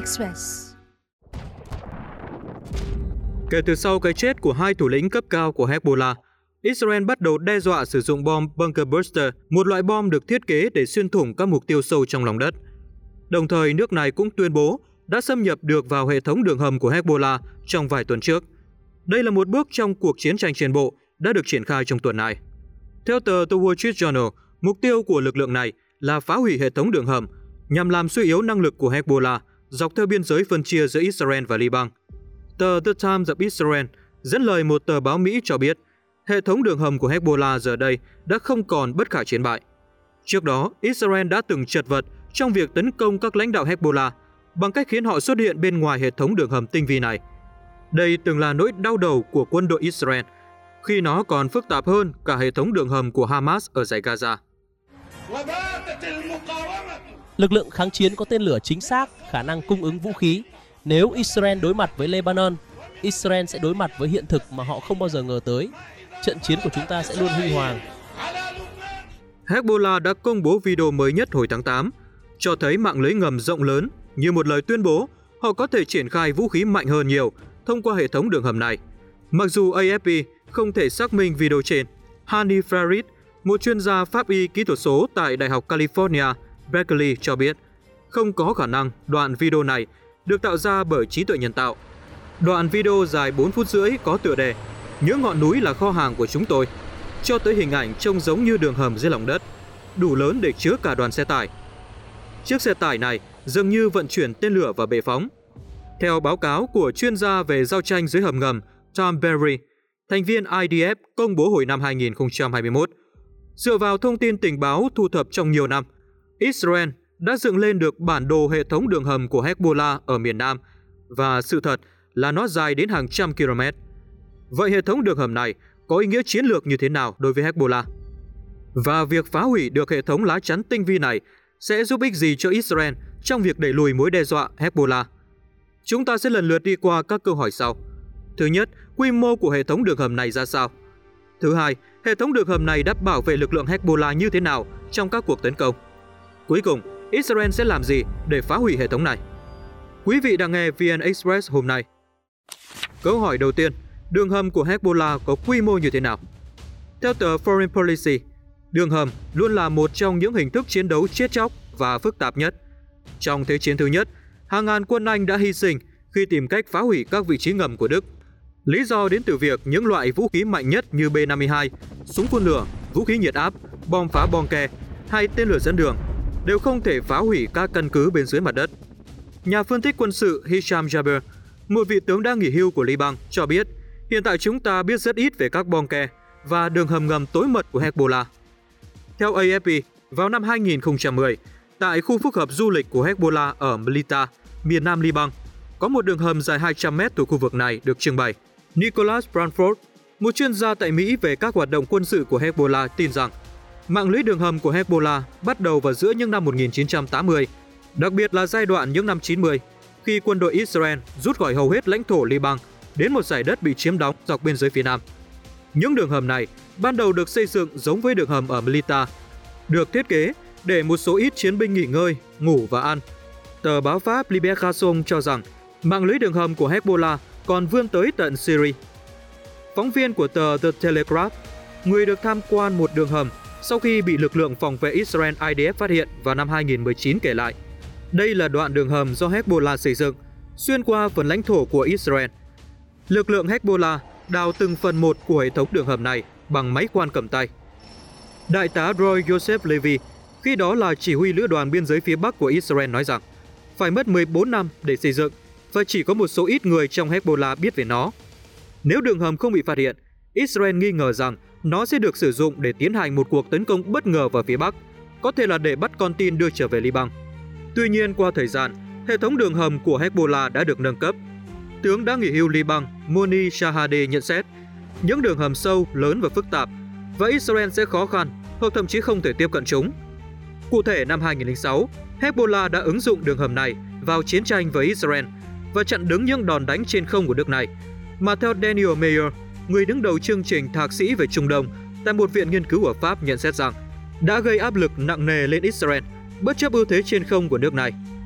Express. Kể từ sau cái chết của hai thủ lĩnh cấp cao của Hezbollah, Israel bắt đầu đe dọa sử dụng bom Bunker Buster, một loại bom được thiết kế để xuyên thủng các mục tiêu sâu trong lòng đất. Đồng thời, nước này cũng tuyên bố đã xâm nhập được vào hệ thống đường hầm của Hezbollah trong vài tuần trước. Đây là một bước trong cuộc chiến tranh trên bộ đã được triển khai trong tuần này. Theo tờ The Wall Street Journal, mục tiêu của lực lượng này là phá hủy hệ thống đường hầm nhằm làm suy yếu năng lực của Hezbollah dọc theo biên giới phân chia giữa Israel và Liban. Tờ The Times of Israel dẫn lời một tờ báo Mỹ cho biết hệ thống đường hầm của Hezbollah giờ đây đã không còn bất khả chiến bại. Trước đó, Israel đã từng chật vật trong việc tấn công các lãnh đạo Hezbollah bằng cách khiến họ xuất hiện bên ngoài hệ thống đường hầm tinh vi này. Đây từng là nỗi đau đầu của quân đội Israel khi nó còn phức tạp hơn cả hệ thống đường hầm của Hamas ở dải Gaza. Lực lượng kháng chiến có tên lửa chính xác, khả năng cung ứng vũ khí. Nếu Israel đối mặt với Lebanon, Israel sẽ đối mặt với hiện thực mà họ không bao giờ ngờ tới. Trận chiến của chúng ta sẽ luôn huy hoàng. Hezbollah đã công bố video mới nhất hồi tháng 8, cho thấy mạng lưới ngầm rộng lớn như một lời tuyên bố họ có thể triển khai vũ khí mạnh hơn nhiều thông qua hệ thống đường hầm này. Mặc dù AFP không thể xác minh video trên, Hani Farid, một chuyên gia pháp y kỹ thuật số tại Đại học California, Berkeley cho biết không có khả năng đoạn video này được tạo ra bởi trí tuệ nhân tạo. Đoạn video dài 4 phút rưỡi có tựa đề "Những ngọn núi là kho hàng của chúng tôi", cho tới hình ảnh trông giống như đường hầm dưới lòng đất, đủ lớn để chứa cả đoàn xe tải. Chiếc xe tải này dường như vận chuyển tên lửa và bệ phóng. Theo báo cáo của chuyên gia về giao tranh dưới hầm ngầm Tom Berry, thành viên IDF công bố hồi năm 2021, dựa vào thông tin tình báo thu thập trong nhiều năm, Israel đã dựng lên được bản đồ hệ thống đường hầm của Hezbollah ở miền Nam, và sự thật là nó dài đến hàng trăm km. Vậy hệ thống đường hầm này có ý nghĩa chiến lược như thế nào đối với Hezbollah? Và việc phá hủy được hệ thống lá chắn tinh vi này sẽ giúp ích gì cho Israel trong việc đẩy lùi mối đe dọa Hezbollah? Chúng ta sẽ lần lượt đi qua các câu hỏi sau. Thứ nhất, quy mô của hệ thống đường hầm này ra sao? Thứ hai, hệ thống đường hầm này đã bảo vệ lực lượng Hezbollah như thế nào trong các cuộc tấn công? Cuối cùng, Israel sẽ làm gì để phá hủy hệ thống này? Quý vị đang nghe VN Express hôm nay. Câu hỏi đầu tiên, đường hầm của Hezbollah có quy mô như thế nào? Theo tờ Foreign Policy, đường hầm luôn là một trong những hình thức chiến đấu chết chóc và phức tạp nhất. Trong Thế chiến thứ nhất, hàng ngàn quân Anh đã hy sinh khi tìm cách phá hủy các vị trí ngầm của Đức. Lý do đến từ việc những loại vũ khí mạnh nhất như B-52, súng phun lửa, vũ khí nhiệt áp, bom phá bunker hay tên lửa dẫn đường đều không thể phá hủy các căn cứ bên dưới mặt đất. Nhà phân tích quân sự Hisham Jaber, một vị tướng đang nghỉ hưu của Liban, cho biết hiện tại chúng ta biết rất ít về các bunker và đường hầm ngầm tối mật của Hezbollah. Theo AFP, vào năm 2010, tại khu phức hợp du lịch của Hezbollah ở Melita, miền nam Liban, có một đường hầm dài 200 mét từ khu vực này được trưng bày. Nicholas Branford, một chuyên gia tại Mỹ về các hoạt động quân sự của Hezbollah, tin rằng mạng lưới đường hầm của Hezbollah bắt đầu vào giữa những năm 1980, đặc biệt là giai đoạn những năm 90, khi quân đội Israel rút khỏi hầu hết lãnh thổ Liban đến một dải đất bị chiếm đóng dọc biên giới phía nam. Những đường hầm này ban đầu được xây dựng giống với đường hầm ở Melita, được thiết kế để một số ít chiến binh nghỉ ngơi, ngủ và ăn. Tờ báo Pháp Libération cho rằng mạng lưới đường hầm của Hezbollah còn vươn tới tận Syria. Phóng viên của tờ The Telegraph, người được tham quan một đường hầm sau khi bị lực lượng phòng vệ Israel IDF phát hiện vào năm 2019 kể lại, đây là đoạn đường hầm do Hezbollah xây dựng, xuyên qua phần lãnh thổ của Israel. Lực lượng Hezbollah đào từng phần một của hệ thống đường hầm này bằng máy khoan cầm tay. Đại tá Roy Joseph Levy, khi đó là chỉ huy lữ đoàn biên giới phía Bắc của Israel, nói rằng phải mất 14 năm để xây dựng và chỉ có một số ít người trong Hezbollah biết về nó. Nếu đường hầm không bị phát hiện, Israel nghi ngờ rằng nó sẽ được sử dụng để tiến hành một cuộc tấn công bất ngờ vào phía Bắc, có thể là để bắt con tin đưa trở về Liban. Tuy nhiên, qua thời gian, hệ thống đường hầm của Hezbollah đã được nâng cấp. Tướng đã nghỉ hưu Liban Moni Shahade nhận xét, những đường hầm sâu, lớn và phức tạp, và Israel sẽ khó khăn hoặc thậm chí không thể tiếp cận chúng. Cụ thể, năm 2006, Hezbollah đã ứng dụng đường hầm này vào chiến tranh với Israel và chặn đứng những đòn đánh trên không của nước này, mà theo Daniel Mayer, người đứng đầu chương trình thạc sĩ về Trung Đông tại một viện nghiên cứu ở Pháp, nhận xét rằng đã gây áp lực nặng nề lên Israel bất chấp ưu thế trên không của nước này.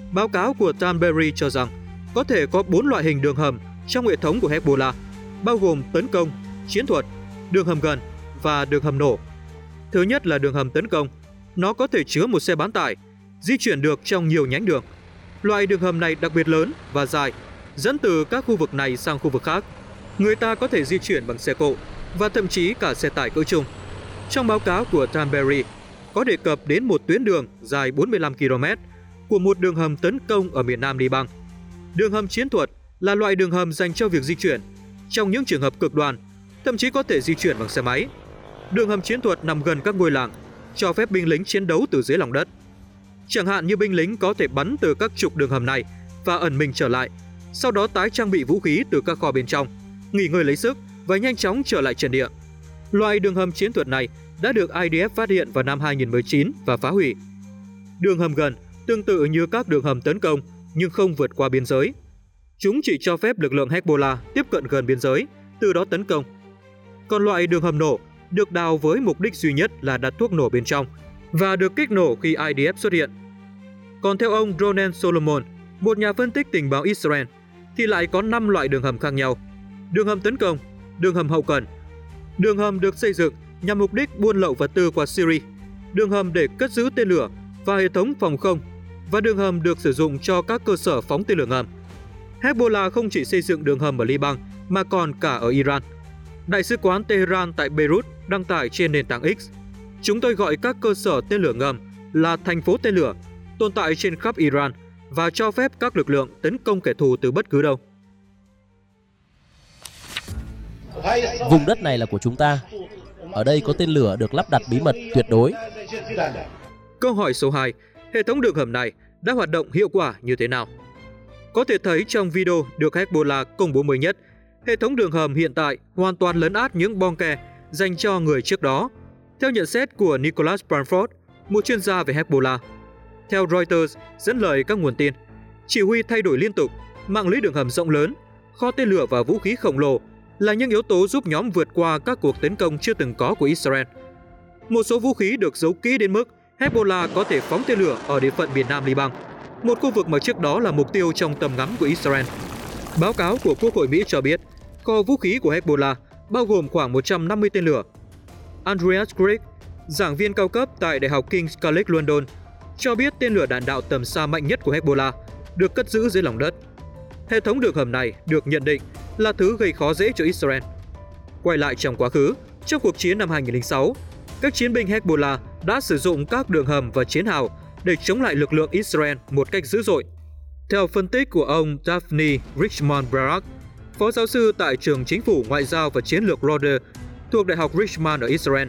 Báo cáo của Tanberry cho rằng có thể có 4 loại hình đường hầm trong hệ thống của Hezbollah, bao gồm tấn công, chiến thuật, đường hầm gần và đường hầm nổ. Thứ nhất là đường hầm tấn công. Nó có thể chứa một xe bán tải, di chuyển được trong nhiều nhánh đường. Loại đường hầm này đặc biệt lớn và dài, dẫn từ các khu vực này sang khu vực khác. Người ta có thể di chuyển bằng xe cộ và thậm chí cả xe tải cỡ trung. Trong báo cáo của Tanberry có đề cập đến một tuyến đường dài 45 km của một đường hầm tấn công ở miền Nam Liban. Đường hầm chiến thuật là loại đường hầm dành cho việc di chuyển. Trong những trường hợp cực đoan, thậm chí có thể di chuyển bằng xe máy. Đường hầm chiến thuật nằm gần các ngôi làng, cho phép binh lính chiến đấu từ dưới lòng đất. Chẳng hạn như binh lính có thể bắn từ các trục đường hầm này và ẩn mình trở lại, sau đó tái trang bị vũ khí từ các kho bên trong, nghỉ ngơi lấy sức và nhanh chóng trở lại trận địa. Loại đường hầm chiến thuật này đã được IDF phát hiện vào năm 2019 và phá hủy. Đường hầm gần tương tự như các đường hầm tấn công nhưng không vượt qua biên giới. Chúng chỉ cho phép lực lượng Hezbollah tiếp cận gần biên giới, từ đó tấn công. Còn loại đường hầm nổ được đào với mục đích duy nhất là đặt thuốc nổ bên trong và được kích nổ khi IDF xuất hiện. Còn theo ông Ronen Solomon, một nhà phân tích tình báo Israel, thì lại có 5 loại đường hầm khác nhau. Đường hầm tấn công, đường hầm hậu cần, đường hầm được xây dựng nhằm mục đích buôn lậu vật tư qua Syria, đường hầm để cất giữ tên lửa và hệ thống phòng không, và đường hầm được sử dụng cho các cơ sở phóng tên lửa ngầm. Hezbollah không chỉ xây dựng đường hầm ở Liban mà còn cả ở Iran. Đại sứ quán Tehran tại Beirut đăng tải trên nền tảng X: "Chúng tôi gọi các cơ sở tên lửa ngầm là thành phố tên lửa, tồn tại trên khắp Iran và cho phép các lực lượng tấn công kẻ thù từ bất cứ đâu." Vùng đất này là của chúng ta. Ở đây có tên lửa được lắp đặt bí mật tuyệt đối. Câu hỏi số 2. Hệ thống đường hầm này đã hoạt động hiệu quả như thế nào? Có thể thấy trong video được Hezbollah công bố mới nhất, hệ thống đường hầm hiện tại hoàn toàn lấn át những bong ke dành cho người trước đó, theo nhận xét của Nicholas Branford, một chuyên gia về Hezbollah. Theo Reuters dẫn lời các nguồn tin, chỉ huy thay đổi liên tục, mạng lưới đường hầm rộng lớn, kho tên lửa và vũ khí khổng lồ là những yếu tố giúp nhóm vượt qua các cuộc tấn công chưa từng có của Israel. Một số vũ khí được giấu kỹ đến mức Hezbollah có thể phóng tên lửa ở địa phận miền Nam Liban, một khu vực mà trước đó là mục tiêu trong tầm ngắm của Israel. Báo cáo của Quốc hội Mỹ cho biết, kho vũ khí của Hezbollah bao gồm khoảng 150 tên lửa. Andreas Krieg, giảng viên cao cấp tại Đại học King's College London, cho biết tên lửa đạn đạo tầm xa mạnh nhất của Hezbollah được cất giữ dưới lòng đất. Hệ thống đường hầm này được nhận định là thứ gây khó dễ cho Israel. Quay lại trong quá khứ, trong cuộc chiến năm 2006, các chiến binh Hezbollah đã sử dụng các đường hầm và chiến hào để chống lại lực lượng Israel một cách dữ dội. Theo phân tích của ông Daphne Richmond Barak, phó giáo sư tại trường Chính phủ Ngoại giao và Chiến lược Rhodes thuộc Đại học Richmond ở Israel.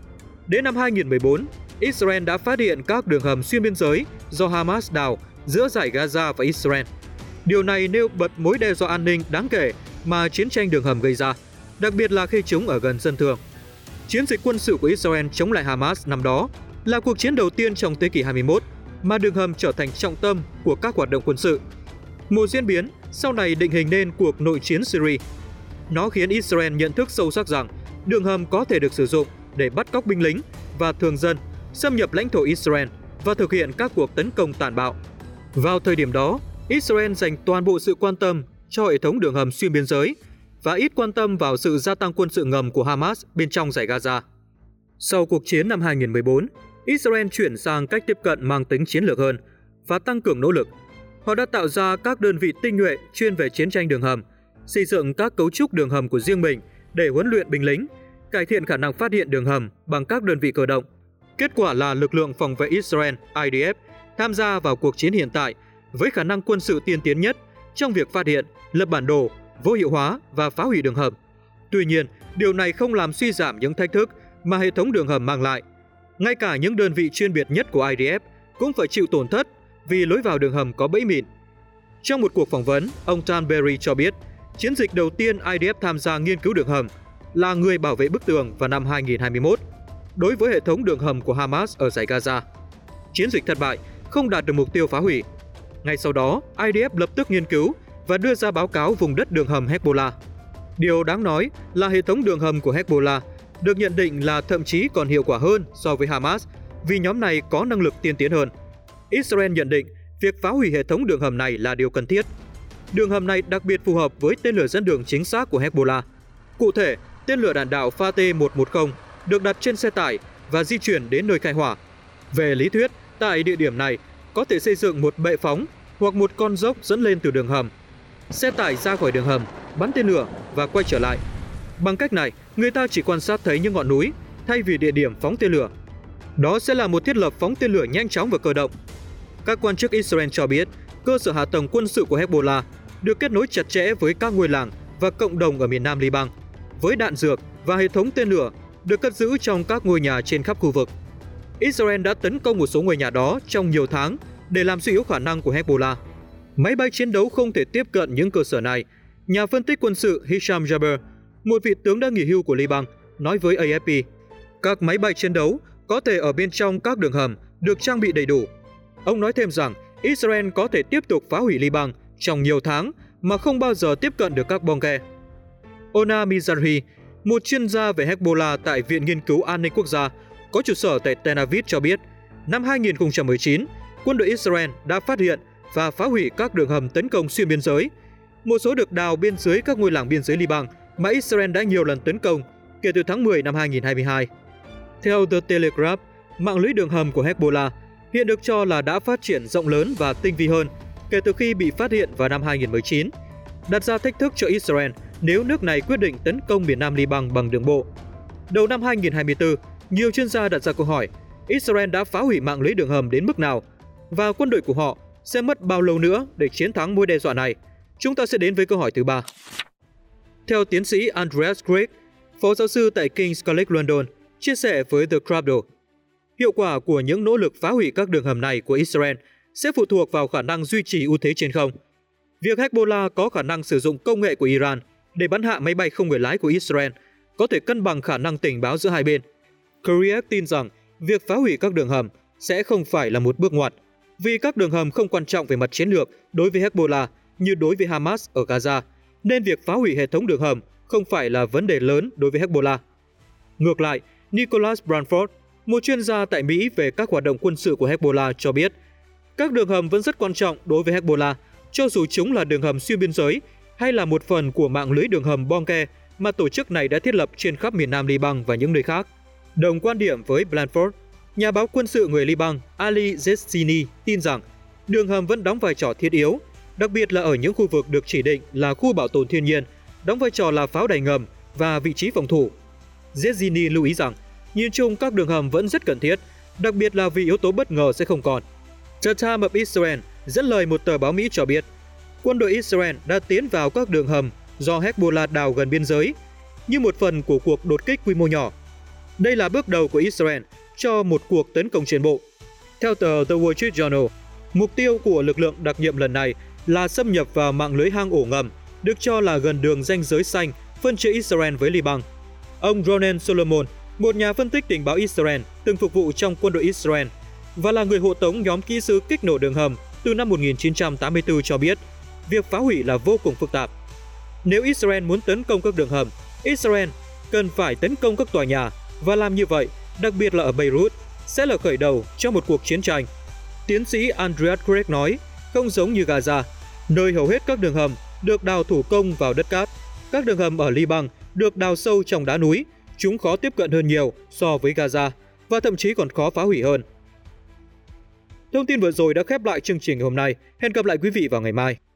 Đến năm 2014, Israel đã phát hiện các đường hầm xuyên biên giới do Hamas đào giữa dải Gaza và Israel. Điều này nêu bật mối đe dọa an ninh đáng kể mà chiến tranh đường hầm gây ra, đặc biệt là khi chúng ở gần dân thường. Chiến dịch quân sự của Israel chống lại Hamas năm đó là cuộc chiến đầu tiên trong thế kỷ 21 mà đường hầm trở thành trọng tâm của các hoạt động quân sự. Một diễn biến sau này định hình nên cuộc nội chiến Syria. Nó khiến Israel nhận thức sâu sắc rằng đường hầm có thể được sử dụng để bắt cóc binh lính và thường dân, xâm nhập lãnh thổ Israel và thực hiện các cuộc tấn công tàn bạo. Vào thời điểm đó, Israel dành toàn bộ sự quan tâm cho hệ thống đường hầm xuyên biên giới và ít quan tâm vào sự gia tăng quân sự ngầm của Hamas bên trong dải Gaza. Sau cuộc chiến năm 2014, Israel chuyển sang cách tiếp cận mang tính chiến lược hơn và tăng cường nỗ lực. Họ đã tạo ra các đơn vị tinh nhuệ chuyên về chiến tranh đường hầm, xây dựng các cấu trúc đường hầm của riêng mình để huấn luyện binh lính, cải thiện khả năng phát hiện đường hầm bằng các đơn vị cơ động. Kết quả là lực lượng phòng vệ Israel IDF tham gia vào cuộc chiến hiện tại với khả năng quân sự tiên tiến nhất trong việc phát hiện, lập bản đồ, vô hiệu hóa và phá hủy đường hầm. Tuy nhiên, điều này không làm suy giảm những thách thức mà hệ thống đường hầm mang lại. Ngay cả những đơn vị chuyên biệt nhất của IDF cũng phải chịu tổn thất vì lối vào đường hầm có bẫy mìn. Trong một cuộc phỏng vấn, ông Tanberry cho biết chiến dịch đầu tiên IDF tham gia nghiên cứu đường hầm là người bảo vệ bức tường vào năm 2021 đối với hệ thống đường hầm của Hamas ở dải Gaza. Chiến dịch thất bại, không đạt được mục tiêu phá hủy. Ngay sau đó, IDF lập tức nghiên cứu và đưa ra báo cáo vùng đất đường hầm Hezbollah. Điều đáng nói là hệ thống đường hầm của Hezbollah được nhận định là thậm chí còn hiệu quả hơn so với Hamas vì nhóm này có năng lực tiên tiến hơn. Israel nhận định Việc phá hủy hệ thống đường hầm này là điều cần thiết. Đường hầm này đặc biệt phù hợp với tên lửa dẫn đường chính xác của Hezbollah. Cụ thể, tên lửa đạn đạo Fateh-110 được đặt trên xe tải và di chuyển đến nơi khai hỏa. Về lý thuyết, tại địa điểm này có thể xây dựng một bệ phóng hoặc một con dốc dẫn lên từ đường hầm. Xe tải ra khỏi đường hầm, bắn tên lửa và quay trở lại. Bằng cách này, người ta chỉ quan sát thấy những ngọn núi thay vì địa điểm phóng tên lửa. Đó sẽ là một thiết lập phóng tên lửa nhanh chóng và cơ động. Các quan chức Israel cho biết, cơ sở hạ tầng quân sự của Hezbollah được kết nối chặt chẽ với các ngôi làng và cộng đồng ở miền Nam Liban, với đạn dược và hệ thống tên lửa được cất giữ trong các ngôi nhà trên khắp khu vực. Israel đã tấn công một số ngôi nhà đó trong nhiều tháng để làm suy yếu khả năng của Hezbollah. Máy bay chiến đấu không thể tiếp cận những cơ sở này. Nhà phân tích quân sự Hisham Jaber, một vị tướng đã nghỉ hưu của Liban, nói với AFP, các máy bay chiến đấu có thể ở bên trong các đường hầm được trang bị đầy đủ. Ông nói thêm rằng Israel có thể tiếp tục phá hủy Liban trong nhiều tháng mà không bao giờ tiếp cận được các bong ke. Ona Mizrahi, một chuyên gia về Hezbollah tại Viện Nghiên cứu An ninh Quốc gia, có trụ sở tại Tel Aviv cho biết, năm 2019, quân đội Israel đã phát hiện và phá hủy các đường hầm tấn công xuyên biên giới. Một số được đào bên dưới các ngôi làng biên giới Liban mà Israel đã nhiều lần tấn công kể từ tháng 10 năm 2022. Theo The Telegraph, mạng lưới đường hầm của Hezbollah hiện được cho là đã phát triển rộng lớn và tinh vi hơn kể từ khi bị phát hiện vào năm 2019, đặt ra thách thức cho Israel nếu nước này quyết định tấn công miền Nam Liban bằng đường bộ. Đầu năm 2024, nhiều chuyên gia đặt ra câu hỏi Israel đã phá hủy mạng lưới đường hầm đến mức nào và quân đội của họ sẽ mất bao lâu nữa để chiến thắng mối đe dọa này? Chúng ta sẽ đến với câu hỏi thứ 3. Theo tiến sĩ Andreas Craig, phó giáo sư tại King's College London, chia sẻ với The Cradle, hiệu quả của những nỗ lực phá hủy các đường hầm này của Israel sẽ phụ thuộc vào khả năng duy trì ưu thế trên không. Việc Hezbollah có khả năng sử dụng công nghệ của Iran để bắn hạ máy bay không người lái của Israel có thể cân bằng khả năng tình báo giữa hai bên. Craig tin rằng việc phá hủy các đường hầm sẽ không phải là một bước ngoặt, vì các đường hầm không quan trọng về mặt chiến lược đối với Hezbollah như đối với Hamas ở Gaza, nên việc phá hủy hệ thống đường hầm không phải là vấn đề lớn đối với Hezbollah. Ngược lại, Nicholas Branford, một chuyên gia tại Mỹ về các hoạt động quân sự của Hezbollah cho biết, các đường hầm vẫn rất quan trọng đối với Hezbollah, cho dù chúng là đường hầm xuyên biên giới hay là một phần của mạng lưới đường hầm Bonke mà tổ chức này đã thiết lập trên khắp miền Nam Liban và những nơi khác. Đồng quan điểm với Branford, nhà báo quân sự người Liban Ali Zessini tin rằng đường hầm vẫn đóng vai trò thiết yếu, đặc biệt là ở những khu vực được chỉ định là khu bảo tồn thiên nhiên, đóng vai trò là pháo đài ngầm và vị trí phòng thủ. Zessini lưu ý rằng, nhìn chung các đường hầm vẫn rất cần thiết, đặc biệt là vì yếu tố bất ngờ sẽ không còn. The Times of Israel dẫn lời một tờ báo Mỹ cho biết, quân đội Israel đã tiến vào các đường hầm do Hezbollah đào gần biên giới, như một phần của cuộc đột kích quy mô nhỏ. Đây là bước đầu của Israel cho một cuộc tấn công trên bộ. Theo tờ The Wall Street Journal, mục tiêu của lực lượng đặc nhiệm lần này là xâm nhập vào mạng lưới hang ổ ngầm, được cho là gần đường ranh giới xanh phân chia Israel với Liban. Ông Ronen Solomon, một nhà phân tích tình báo Israel từng phục vụ trong quân đội Israel và là người hộ tống nhóm kỹ sư kích nổ đường hầm từ năm 1984 cho biết, việc phá hủy là vô cùng phức tạp. Nếu Israel muốn tấn công các đường hầm, Israel cần phải tấn công các tòa nhà, và làm như vậy, đặc biệt là ở Beirut, sẽ là khởi đầu cho một cuộc chiến tranh. Tiến sĩ Andreas Craig nói, không giống như Gaza, nơi hầu hết các đường hầm được đào thủ công vào đất cát, các đường hầm ở Liban được đào sâu trong đá núi, chúng khó tiếp cận hơn nhiều so với Gaza và thậm chí còn khó phá hủy hơn. Thông tin vừa rồi đã khép lại chương trình hôm nay. Hẹn gặp lại quý vị vào ngày mai.